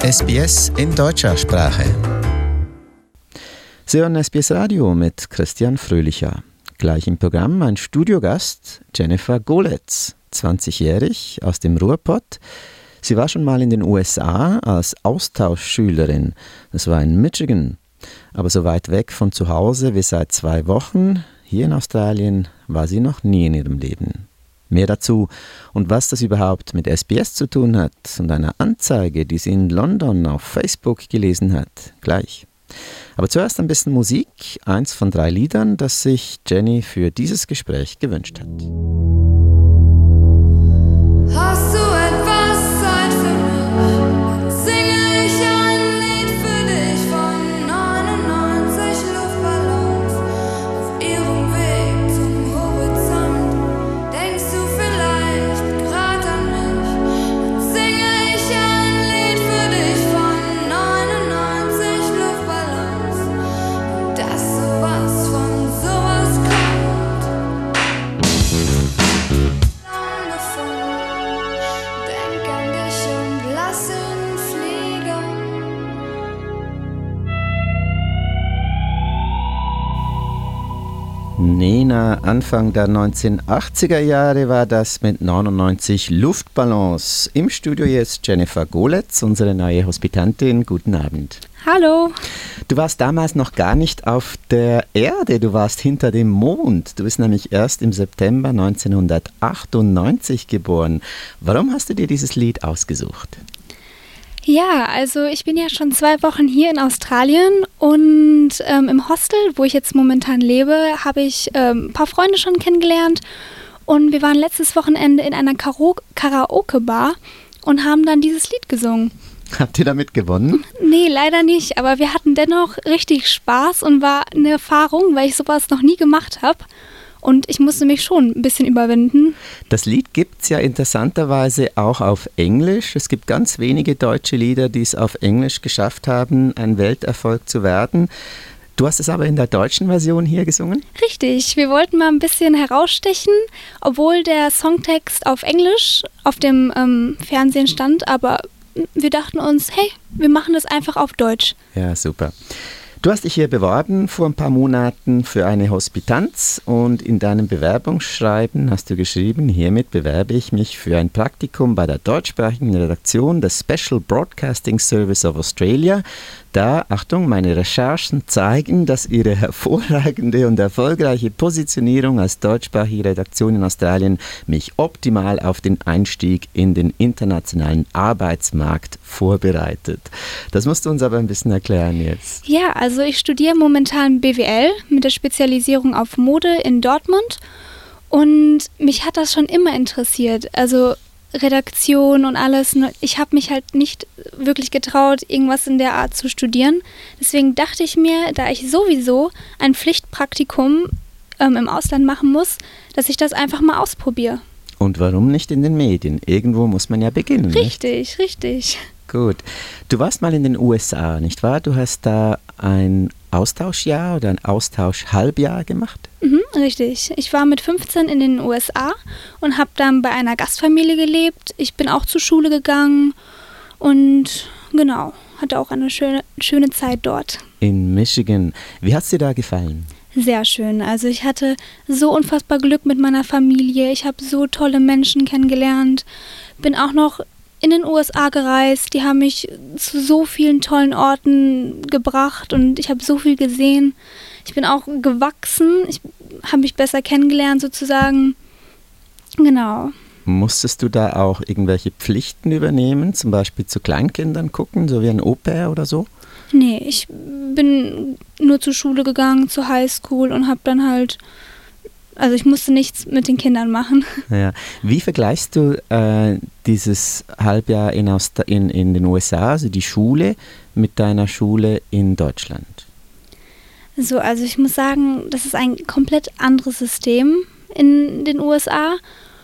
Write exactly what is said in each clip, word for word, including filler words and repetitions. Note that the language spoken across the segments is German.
S B S in deutscher Sprache. Sie hören S B S Radio mit Christian Fröhlicher. Gleich im Programm ein Studiogast, Jennifer Golitz, zwanzigjährig aus dem Ruhrpott. Sie war schon mal in den U S A als Austauschschülerin. Das war in Michigan. Aber so weit weg von zu Hause wie seit zwei Wochen, hier in Australien, war sie noch nie in ihrem Leben. Mehr dazu und was das überhaupt mit S B S zu tun hat und einer Anzeige, die sie in London auf Facebook gelesen hat, gleich. Aber zuerst ein bisschen Musik, eins von drei Liedern, das sich Jenny für dieses Gespräch gewünscht hat. Hast du etwas Zeit für mich? Singe ich ein Lied für dich von neunundneunzig Luftballons auf ihrem Weg zum Horizont. Denkst du vielleicht grad an mich? Dann singe ich ein Lied für dich von neunundneunzig Luftballons und dass sowas von sowas kommt. Lang davon. Denk an dich und lass ihn fliegen. Nena, Anfang der neunzehnhundertachtziger Jahre war das mit neunundneunzig Luftballons. Im Studio jetzt Jennifer Golitz, unsere neue Hospitantin. Guten Abend. Hallo. Du warst damals noch gar nicht auf der Erde, du warst hinter dem Mond. Du bist nämlich erst im September neunzehnhundertachtundneunzig geboren. Warum hast du dir dieses Lied ausgesucht? Ja, also ich bin ja schon zwei Wochen hier in Australien und ähm, im Hostel, wo ich jetzt momentan lebe, habe ich ähm, ein paar Freunde schon kennengelernt und wir waren letztes Wochenende in einer Karo- Karaoke-Bar und haben dann dieses Lied gesungen. Habt ihr damit gewonnen? Nee, leider nicht, aber wir hatten dennoch richtig Spaß und war eine Erfahrung, weil ich sowas noch nie gemacht habe. Und ich musste mich schon ein bisschen überwinden. Das Lied gibt es ja interessanterweise auch auf Englisch. Es gibt ganz wenige deutsche Lieder, die es auf Englisch geschafft haben, ein Welterfolg zu werden. Du hast es aber in der deutschen Version hier gesungen? Richtig, wir wollten mal ein bisschen herausstechen, obwohl der Songtext auf Englisch auf dem ähm, Fernsehen stand, aber wir dachten uns, hey, wir machen das einfach auf Deutsch. Ja, super. Du hast dich hier beworben vor ein paar Monaten für eine Hospitanz und in deinem Bewerbungsschreiben hast du geschrieben, hiermit bewerbe ich mich für ein Praktikum bei der deutschsprachigen Redaktion des Special Broadcasting Service of Australia. Da, Achtung, meine Recherchen zeigen, dass Ihre hervorragende und erfolgreiche Positionierung als deutschsprachige Redaktion in Australien mich optimal auf den Einstieg in den internationalen Arbeitsmarkt vorbereitet. Das musst du uns aber ein bisschen erklären jetzt. Ja, also ich studiere momentan B W L mit der Spezialisierung auf Mode in Dortmund und mich hat das schon immer interessiert, also Redaktion und alles. Ich habe mich halt nicht wirklich getraut, irgendwas in der Art zu studieren. Deswegen dachte ich mir, da ich sowieso ein Pflichtpraktikum ähm, im Ausland machen muss, dass ich das einfach mal ausprobiere. Und warum nicht in den Medien? Irgendwo muss man ja beginnen. Richtig, nicht? richtig. Gut. Du warst mal in den U S A, nicht wahr? Du hast da ein Austauschjahr oder ein Austauschhalbjahr gemacht? Mhm, richtig. Ich war mit fünfzehn in den U S A und habe dann bei einer Gastfamilie gelebt. Ich bin auch zur Schule gegangen und genau, hatte auch eine schöne, schöne Zeit dort. In Michigan. Wie hat es dir da gefallen? Sehr schön. Also ich hatte so unfassbar Glück mit meiner Familie. Ich habe so tolle Menschen kennengelernt. Bin auch noch in den U S A gereist. Die haben mich zu so vielen tollen Orten gebracht und ich habe so viel gesehen. Ich bin auch gewachsen. Ich habe mich besser kennengelernt sozusagen. Genau. Musstest du da auch irgendwelche Pflichten übernehmen, zum Beispiel zu Kleinkindern gucken, so wie ein Au-pair oder so? Nee, ich bin nur zur Schule gegangen, zur Highschool und habe dann halt, also ich musste nichts mit den Kindern machen. Ja. Wie vergleichst du äh, dieses Halbjahr in, Aust- in, in den U S A, also die Schule, mit deiner Schule in Deutschland? So, also ich muss sagen, das ist ein komplett anderes System in den U S A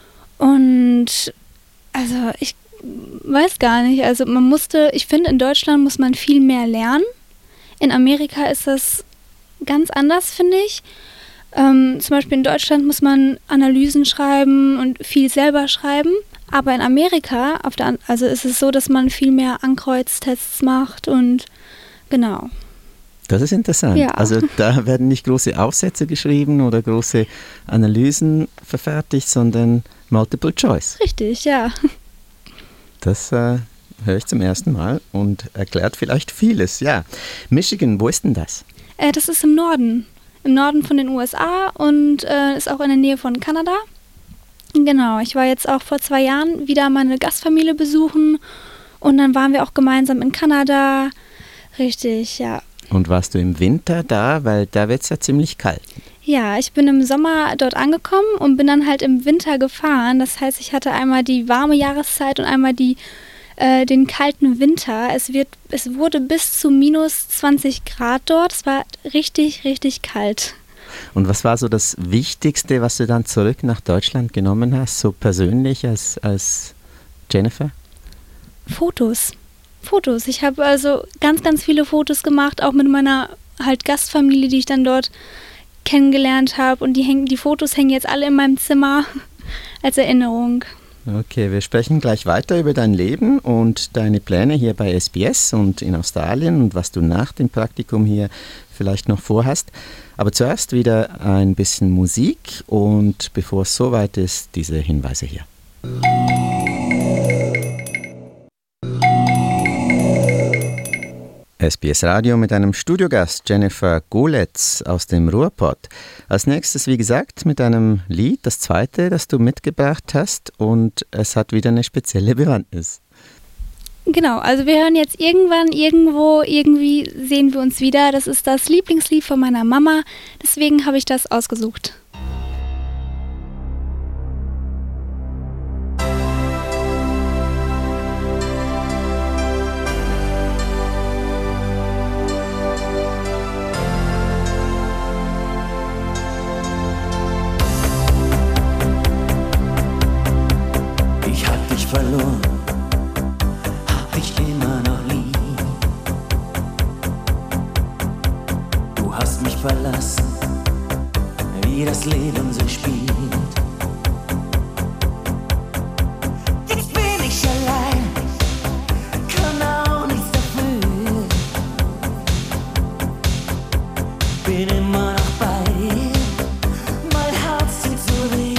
und also ich weiß gar nicht, also man musste, ich finde in Deutschland muss man viel mehr lernen. In Amerika ist das ganz anders, finde ich. Ähm, zum Beispiel in Deutschland muss man Analysen schreiben und viel selber schreiben, Aber in Amerika, auf der, an- also ist es so, dass man viel mehr Ankreuztests macht und genau. Das ist interessant. Ja. Also da werden nicht große Aufsätze geschrieben oder große Analysen verfertigt, sondern Multiple Choice. Richtig, ja. Das äh, höre ich zum ersten Mal und erklärt vielleicht vieles. Ja, Michigan, wo ist denn das? Äh, das ist im Norden. Im Norden von den U S A und äh, ist auch in der Nähe von Kanada. Genau, ich war jetzt auch vor zwei Jahren wieder meine Gastfamilie besuchen und dann waren wir auch gemeinsam in Kanada. Richtig, ja. Und warst du im Winter da? Weil da wird es ja ziemlich kalt. Ja, ich bin im Sommer dort angekommen und bin dann halt im Winter gefahren. Das heißt, ich hatte einmal die warme Jahreszeit und einmal die, äh, den kalten Winter. Es, wird, es wurde bis zu minus zwanzig Grad dort. Es war richtig, richtig kalt. Und was war so das Wichtigste, was du dann zurück nach Deutschland genommen hast, so persönlich als, als Jennifer? Fotos. Fotos. Ich habe also ganz, ganz viele Fotos gemacht, auch mit meiner halt Gastfamilie, die ich dann dort kennengelernt habe. Und die, hängen, die Fotos hängen jetzt alle in meinem Zimmer als Erinnerung. Okay, wir sprechen gleich weiter über dein Leben und deine Pläne hier bei S B S und in Australien und was du nach dem Praktikum hier vielleicht noch vorhast. Aber zuerst wieder ein bisschen Musik und bevor es soweit ist, diese Hinweise hier. S B S Radio mit einem Studiogast, Jennifer Goletz aus dem Ruhrpott. Als nächstes, wie gesagt, mit einem Lied, das zweite, das du mitgebracht hast und es hat wieder eine spezielle Bewandtnis. Genau, also wir hören jetzt irgendwann, irgendwo, irgendwie sehen wir uns wieder. Das ist das Lieblingslied von meiner Mama, deswegen habe ich das ausgesucht. Verloren, hab ich immer noch lieb. Du hast mich verlassen, wie das Leben so spielt. Jetzt bin ich allein, kann auch nichts dafür. Bin immer noch bei dir, mein Herz tut so weh.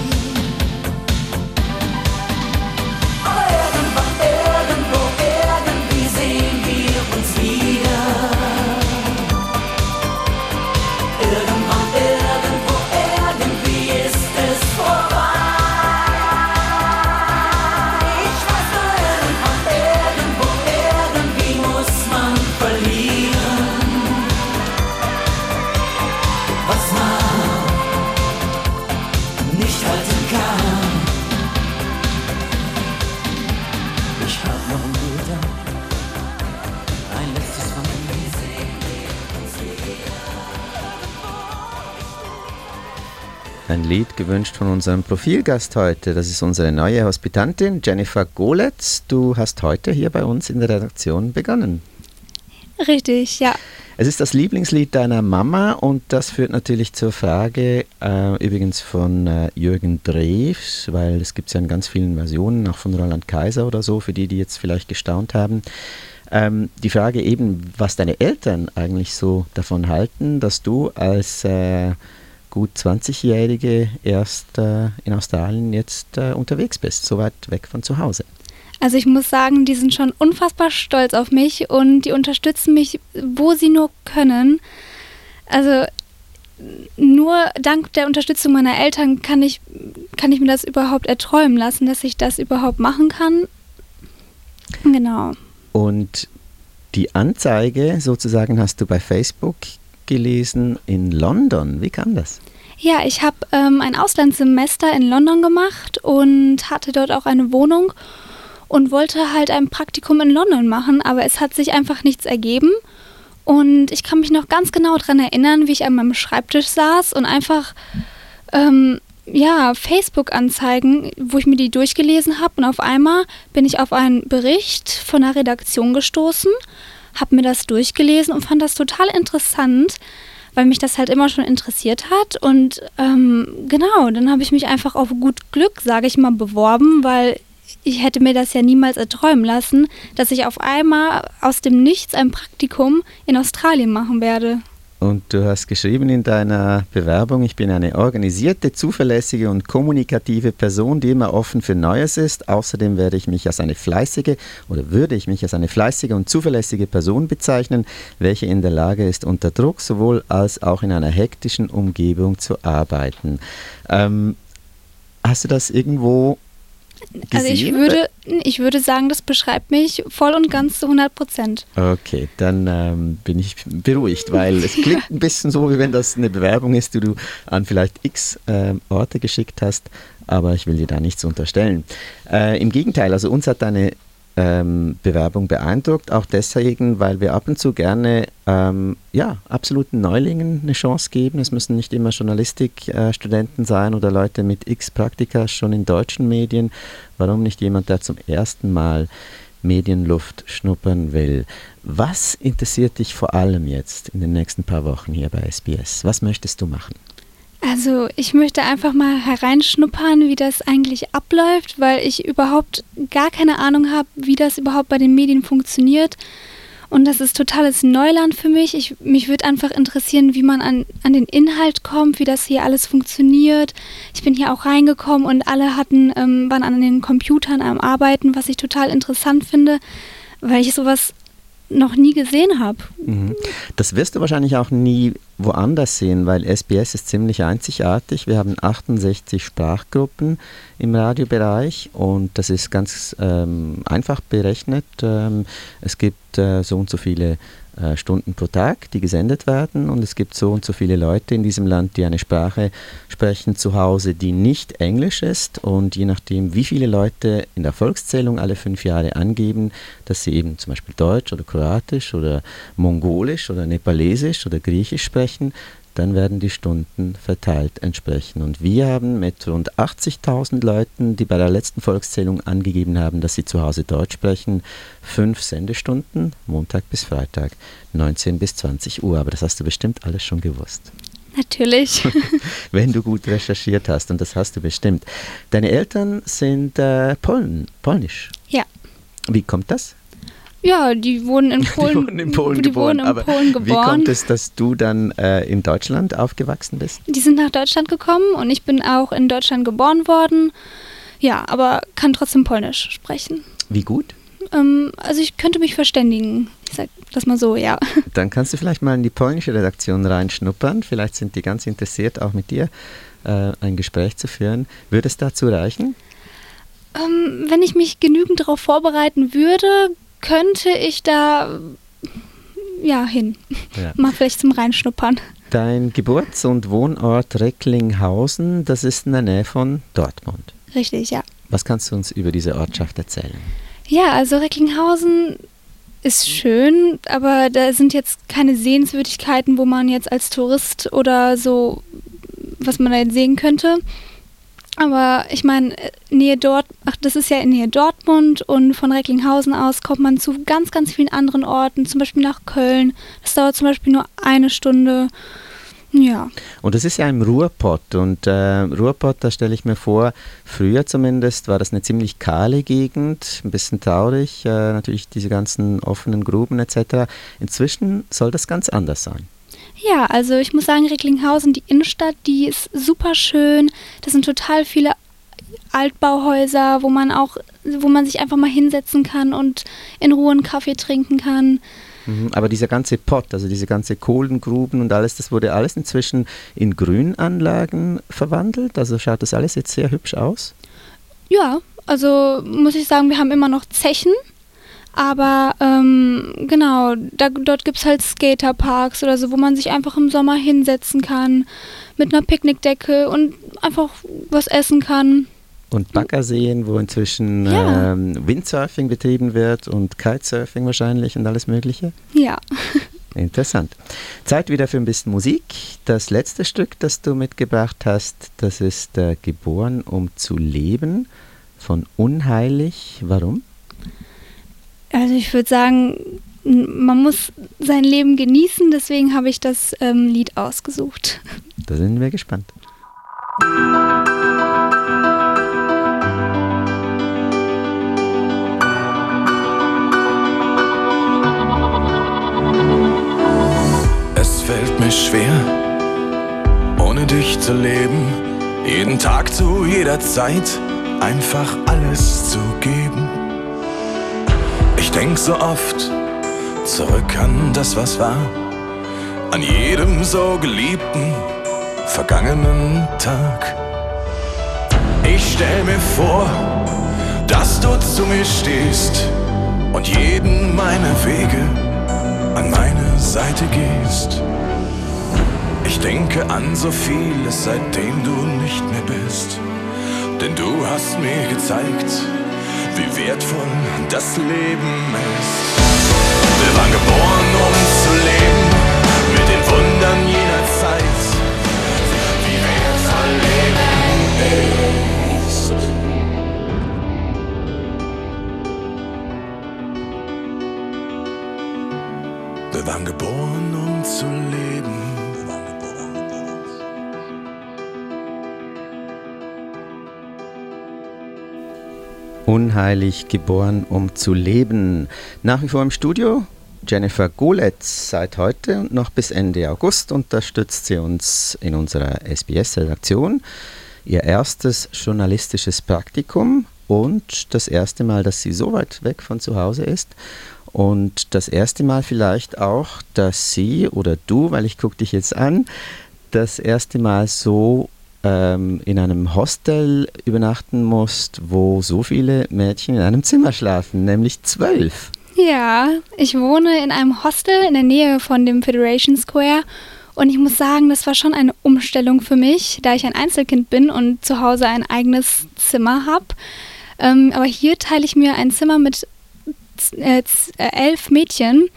Ein Lied gewünscht von unserem Profilgast heute. Das ist unsere neue Hospitantin Jennifer Goletz. Du hast heute hier bei uns in der Redaktion begonnen. Richtig, ja. Es ist das Lieblingslied deiner Mama und das führt natürlich zur Frage, äh, übrigens von äh, Jürgen Drews, weil es gibt ja in ganz vielen Versionen, auch von Roland Kaiser oder so, für die, die jetzt vielleicht gestaunt haben. Ähm, die Frage eben, was deine Eltern eigentlich so davon halten, dass du als äh, gut zwanzigjährige erst äh, in Australien jetzt äh, unterwegs bist, so weit weg von zu Hause. Also ich muss sagen, die sind schon unfassbar stolz auf mich und die unterstützen mich, wo sie nur können. Also nur dank der Unterstützung meiner Eltern kann ich, kann ich mir das überhaupt erträumen lassen, dass ich das überhaupt machen kann. Genau. Und die Anzeige sozusagen hast du bei Facebook gelesen in London. Wie kam das? Ja, ich habe ähm, ein Auslandssemester in London gemacht und hatte dort auch eine Wohnung und wollte halt ein Praktikum in London machen, aber es hat sich einfach nichts ergeben. Und ich kann mich noch ganz genau daran erinnern, wie ich an meinem Schreibtisch saß und einfach ähm, ja, Facebook-Anzeigen, wo ich mir die durchgelesen habe und auf einmal bin ich auf einen Bericht von der Redaktion gestoßen, habe mir das durchgelesen und fand das total interessant, weil mich das halt immer schon interessiert hat. Und ähm, genau, dann habe ich mich einfach auf gut Glück, sage ich mal, beworben, weil ich hätte mir das ja niemals erträumen lassen, dass ich auf einmal aus dem Nichts ein Praktikum in Australien machen werde. Und du hast geschrieben in deiner Bewerbung, ich bin eine organisierte, zuverlässige und kommunikative Person, die immer offen für Neues ist. Außerdem werde ich mich als eine fleißige oder würde ich mich als eine fleißige und zuverlässige Person bezeichnen, welche in der Lage ist, unter Druck sowohl als auch in einer hektischen Umgebung zu arbeiten. Ähm, hast du das irgendwo gesehen? Also ich würde, ich würde sagen, das beschreibt mich voll und ganz zu hundert Prozent. Okay, dann ähm, bin ich beruhigt, weil es klingt ein bisschen so, wie wenn das eine Bewerbung ist, die du an vielleicht x äh, Orte geschickt hast, aber ich will dir da nichts unterstellen. Äh, Im Gegenteil, also uns hat deine ähm, Bewerbung beeindruckt, auch deswegen, weil wir ab und zu gerne ähm, ja, absoluten Neulingen eine Chance geben. Es müssen nicht immer Journalistikstudenten äh, sein oder Leute mit x Praktika schon in deutschen Medien. Warum nicht jemand, der zum ersten Mal Medienluft schnuppern will? Was interessiert dich vor allem jetzt in den nächsten paar Wochen hier bei S B S? Was möchtest du machen? Also ich möchte einfach mal hereinschnuppern, wie das eigentlich abläuft, weil ich überhaupt gar keine Ahnung habe, wie das überhaupt bei den Medien funktioniert. Und das ist totales Neuland für mich. Ich, mich würde einfach interessieren, wie man an, an den Inhalt kommt, wie das hier alles funktioniert. Ich bin hier auch reingekommen und alle hatten, ähm, waren an den Computern am Arbeiten, was ich total interessant finde, weil ich sowas noch nie gesehen habe. Das wirst du wahrscheinlich auch nie woanders sehen, weil S B S ist ziemlich einzigartig. Wir haben achtundsechzig Sprachgruppen im Radiobereich und das ist ganz ähm, einfach berechnet. Ähm, es gibt äh, so und so viele äh, Stunden pro Tag, die gesendet werden und es gibt so und so viele Leute in diesem Land, die eine Sprache sprechen zu Hause, die nicht Englisch ist und je nachdem, wie viele Leute in der Volkszählung alle fünf Jahre angeben, dass sie eben zum Beispiel Deutsch oder Kroatisch oder Mongolisch oder Nepalesisch oder Griechisch sprechen, dann werden die Stunden verteilt entsprechend. Und wir haben mit rund achtzigtausend Leuten, die bei der letzten Volkszählung angegeben haben, dass sie zu Hause Deutsch sprechen, fünf Sendestunden, Montag bis Freitag, neunzehn bis zwanzig Uhr. Aber das hast du bestimmt alles schon gewusst. Natürlich. Wenn du gut recherchiert hast, und das hast du bestimmt. Deine Eltern sind äh, Polen, polnisch. Ja. Wie kommt das? Ja, die wurden in Polen, die wurden in Polen die geboren. Wurden in aber Polen geboren. Wie kommt es, dass du dann äh, in Deutschland aufgewachsen bist? Die sind nach Deutschland gekommen und ich bin auch in Deutschland geboren worden. Ja, aber kann trotzdem Polnisch sprechen. Wie gut? Ähm, also ich könnte mich verständigen. Ich sag das mal so, ja. Dann kannst du vielleicht mal in die polnische Redaktion reinschnuppern. Vielleicht sind die ganz interessiert, auch mit dir äh, ein Gespräch zu führen. Würde es dazu reichen? Ähm, wenn ich mich genügend darauf vorbereiten würde, könnte ich da ja hin. Ja. Mal vielleicht zum Reinschnuppern. Dein Geburts- und Wohnort Recklinghausen, das ist in der Nähe von Dortmund. Richtig, ja. Was kannst du uns über diese Ortschaft erzählen? Ja, also Recklinghausen ist schön, aber da sind jetzt keine Sehenswürdigkeiten, wo man jetzt als Tourist oder so, was man da jetzt sehen könnte. Aber ich meine, Nähe dort, ach, das ist ja in Nähe Dortmund und von Recklinghausen aus kommt man zu ganz, ganz vielen anderen Orten, zum Beispiel nach Köln. Das dauert zum Beispiel nur eine Stunde. Ja. Und das ist ja im Ruhrpott und äh, Ruhrpott, da stelle ich mir vor, früher zumindest war das eine ziemlich kahle Gegend, ein bisschen traurig, äh, natürlich diese ganzen offenen Gruben et cetera. Inzwischen soll das ganz anders sein. Ja, also ich muss sagen, Recklinghausen, die Innenstadt, die ist super schön. Das sind total viele Altbauhäuser, wo man auch, wo man sich einfach mal hinsetzen kann und in Ruhe einen Kaffee trinken kann. Aber dieser ganze Pott, also diese ganze Kohlengruben und alles, das wurde alles inzwischen in Grünanlagen verwandelt. Also schaut das alles jetzt sehr hübsch aus? Ja, also muss ich sagen, wir haben immer noch Zechen. Aber ähm, genau, da, dort gibt es halt Skaterparks oder so, wo man sich einfach im Sommer hinsetzen kann mit einer Picknickdecke und einfach was essen kann. Und Baggerseen, wo inzwischen ja. ähm, Windsurfing betrieben wird und Kitesurfing wahrscheinlich und alles Mögliche? Ja. Interessant. Zeit wieder für ein bisschen Musik. Das letzte Stück, das du mitgebracht hast, das ist äh, Geboren, um zu leben von Unheilig. Warum? Also ich würde sagen, man muss sein Leben genießen. Deswegen habe ich das ähm, Lied ausgesucht. Da sind wir gespannt. Es fällt mir schwer, ohne dich zu leben, jeden Tag zu jeder Zeit einfach alles zu geben. Ich denk so oft zurück an das, was war, an jedem so geliebten, vergangenen Tag. Ich stell mir vor, dass du zu mir stehst und jeden meiner Wege an meine Seite gehst. Ich denke an so vieles, seitdem du nicht mehr bist, denn du hast mir gezeigt, wie wertvoll das Leben ist. Wir waren geboren, um zu leben, mit den Wundern jener Zeit, wie wertvoll Leben ist. Wir waren geboren, um zu leben. Unheilig geboren, um zu leben. Nach wie vor im Studio Jennifer Goletz. Seit heute und noch bis Ende August unterstützt sie uns in unserer S B S-Redaktion. Ihr erstes journalistisches Praktikum und das erste Mal, dass sie so weit weg von zu Hause ist. Und das erste Mal vielleicht auch, dass sie oder du, weil ich gucke dich jetzt an, das erste Mal so in einem Hostel übernachten musst, wo so viele Mädchen in einem Zimmer schlafen, nämlich zwölf. Ja, ich wohne in einem Hostel in der Nähe von dem Federation Square und ich muss sagen, das war schon eine Umstellung für mich, da ich ein Einzelkind bin und zu Hause ein eigenes Zimmer habe. Ähm, aber hier teile ich mir ein Zimmer mit äh, elf Mädchen.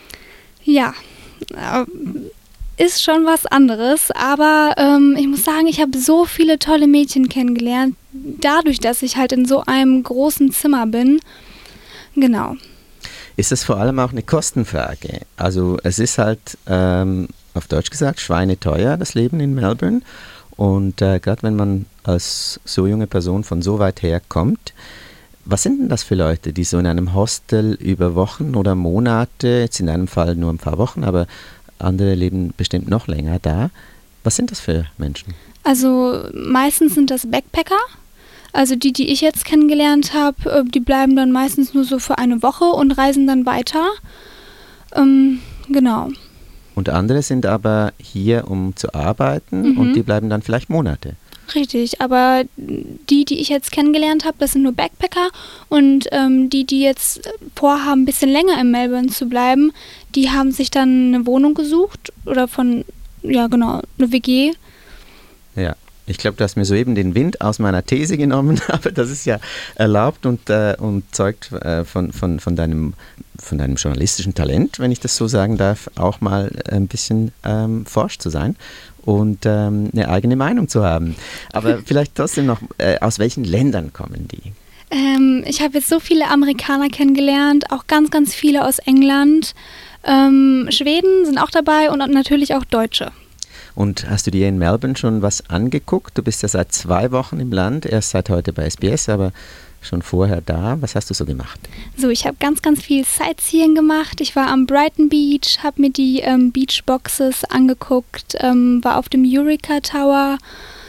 Ja, äh, ist schon was anderes, aber ähm, ich muss sagen, ich habe so viele tolle Mädchen kennengelernt, dadurch, dass ich halt in so einem großen Zimmer bin. Genau. Ist das vor allem auch eine Kostenfrage? Also es ist halt, ähm, auf Deutsch gesagt, schweineteuer, das Leben in Melbourne. Und äh, gerade wenn man als so junge Person von so weit her kommt, was sind denn das für Leute, die so in einem Hostel über Wochen oder Monate, jetzt in einem Fall nur ein paar Wochen, aber andere leben bestimmt noch länger da. Was sind das für Menschen? Also meistens sind das Backpacker. Also die, die ich jetzt kennengelernt habe, die bleiben dann meistens nur so für eine Woche und reisen dann weiter. Ähm, genau. Und andere sind aber hier, um zu arbeiten mhm. und die bleiben dann vielleicht Monate. Richtig, aber die, die ich jetzt kennengelernt habe, das sind nur Backpacker und ähm, die, die jetzt vorhaben, ein bisschen länger in Melbourne zu bleiben, die haben sich dann eine Wohnung gesucht oder von, ja genau, eine W G. Ja, ich glaube, du hast mir soeben den Wind aus meiner These genommen, aber das ist ja erlaubt und, äh, und zeugt äh, von, von, von, deinem, von deinem journalistischen Talent, wenn ich das so sagen darf, auch mal ein bisschen ähm, forsch zu sein und ähm, eine eigene Meinung zu haben. Aber vielleicht trotzdem noch, äh, aus welchen Ländern kommen die? Ähm, ich habe jetzt so viele Amerikaner kennengelernt, auch ganz, ganz viele aus England. Ähm, Schweden sind auch dabei und natürlich auch Deutsche. Und hast du dir in Melbourne schon was angeguckt? Du bist ja seit zwei Wochen im Land, erst seit heute bei S B S, aber schon vorher da. Was hast du so gemacht? So, ich habe ganz, ganz viel Sightseeing gemacht. Ich war am Brighton Beach, habe mir die ähm, Beachboxes angeguckt, ähm, war auf dem Eureka Tower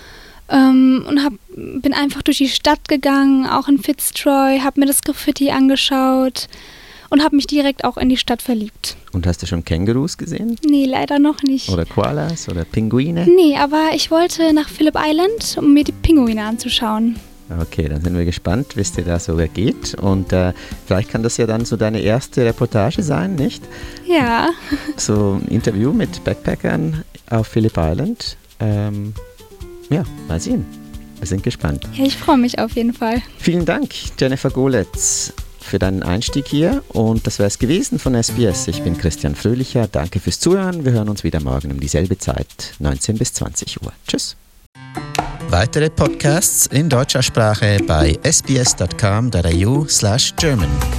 ähm, und hab, bin einfach durch die Stadt gegangen, auch in Fitzroy, habe mir das Graffiti angeschaut und habe mich direkt auch in die Stadt verliebt. Und hast du schon Kängurus gesehen? Nee, leider noch nicht. Oder Koalas oder Pinguine? Nee, aber ich wollte nach Phillip Island, um mir die Pinguine anzuschauen. Okay, dann sind wir gespannt, wie es dir da so geht. Und äh, vielleicht kann das ja dann so deine erste Reportage sein, nicht? Ja. So ein Interview mit Backpackern auf Phillip Island. Ähm, ja, mal sehen. Wir sind gespannt. Ja, ich freue mich auf jeden Fall. Vielen Dank, Jennifer Goletz, für deinen Einstieg hier. Und das wäre es gewesen von S B S. Ich bin Christian Fröhlicher. Danke fürs Zuhören. Wir hören uns wieder morgen um dieselbe Zeit, neunzehn bis zwanzig Uhr. Tschüss. Weitere Podcasts in deutscher Sprache bei sbs.com.au slash German.